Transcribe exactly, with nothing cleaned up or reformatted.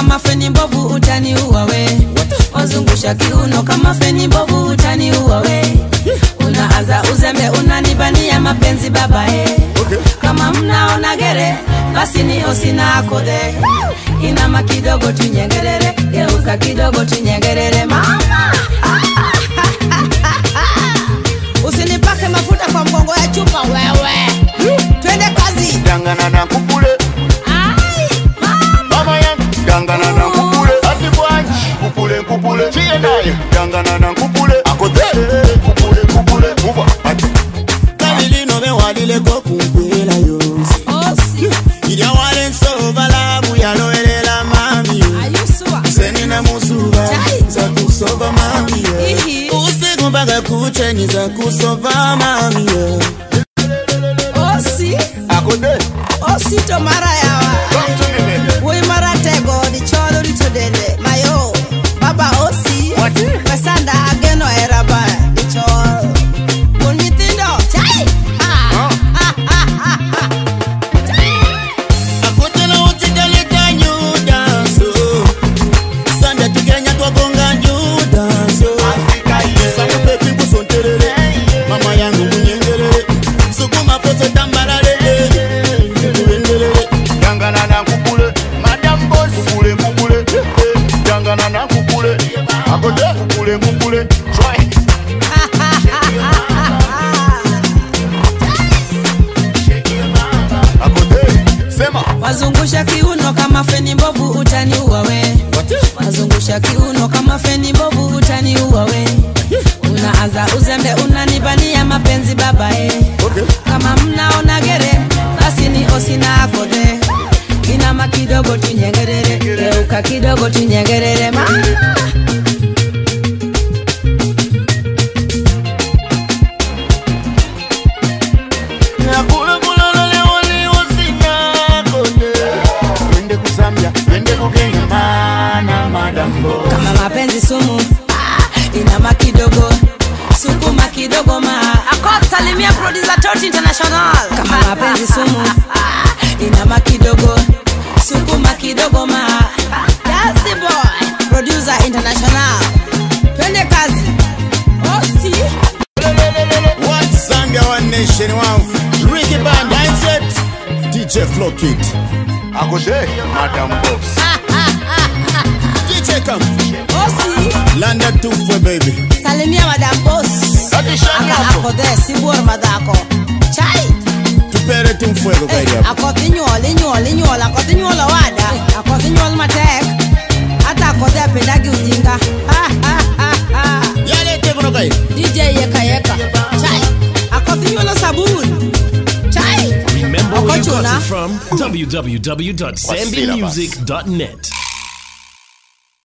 kama feni mbovu utaniua we. Wazungusha kiuno kama feni mbovu utaniua we. Unaanza uzembe unanibania mapenzi baba eh. Kama mnaona gere basi ni osina akode. Inama kidogo tunyengerere, geuka kidogo tunyengerere mama. Usinipake mafuta kwa mgongo ya chupa wewe. Twende kazi. Dangana na kupule. Ai mama. Mama yangu dangana na kupule. Ati bwanji kupule kupule. Tie naye dangana na kupule. Akode kupule kupule. Uva ati. Kalili no me wadile ko kumpela yosi. Osi. Idia wale nso balabu ya loelela mami. Ayusua. Seni na musuba za kusova mami. Ihi. Usiku mpaka kuche ni za kusova mami. Osi. Akode. Osi to mara yawa. Come to me baby. Woi mara tego di cholo di todele. Mayo. Baba Osi. What? Pesanda ageno eraba di cholo. Unitindo. Chai. Ah. Ah ah ah ah. Akotela utikale kanyu danso. Sanda tukenya kwa gonga nyu danso. Afrika ye. Sangu pepi kusonterere. Mama yangu munyengerere. Sukuma pose tambarare. Dangana na kupule. Madam boss kupule kupule. Dangana na kupule. Akode kupule kupule. Try. Akode. Sema. Wazungusha kiuno kama feni mbovu utaniua we. Wazungusha kiuno kama feni mbovu utaniua we. Unaanza uzembe unanibania mapenzi baba eh. Okay. Kama mnaona gere basi ni osina akode. Inama kidogo tunyengerere, geuka kidogo tunyengerere mama. Kula kula lole wali wasina kode. Wende kusambia, wende kugenya mana madambo. Kama mapenzi sumu ah, inama kidogo sukuma kidogo ma. Akot salimia producer Toti International. Kama mapenzi sumu ah, inama kidogo sukuma kidogo ma. That's boy producer International. Twende kazi. Osi. What Zambia one nation wow. Ricky Band mindset. D J Flow Kid. Akode, madam boss. D J come. Osi. Landa two for baby. Salimia Madam Boss. Ati shani Aka hapo. akode sibor madako. Chai. Tupere tu fuego baby. Akoti nyoli nyoli nyoli akoti nyoli wada. Akoti nyoli matek. Hata akode apendagi ujinga. Ha ha ha ha. Yale tekono kai. D J yeka yeka. Chai. Akoti nyoli sabun. Chai. Remember where you got Okochuna. it from? w w w dot zambia music dot net.